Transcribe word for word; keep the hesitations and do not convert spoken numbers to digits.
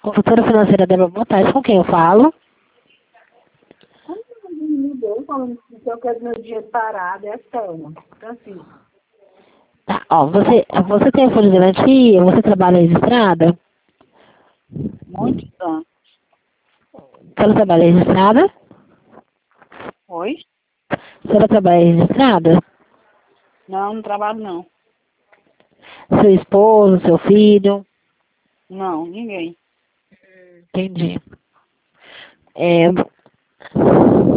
Consultora financeira Débora, boa tarde. Com quem eu falo? Como você me ligou falando que eu quero meu dinheiro parado, é a Thelma. Francisco. Tá, ó, você, você tem folha de garantia? Você trabalha registrada? Muitos anos. A senhora trabalha registrada? Oi? A senhora trabalha registrada? Não, não trabalho não. Seu esposo, seu filho? Não, ninguém. Entendi. É,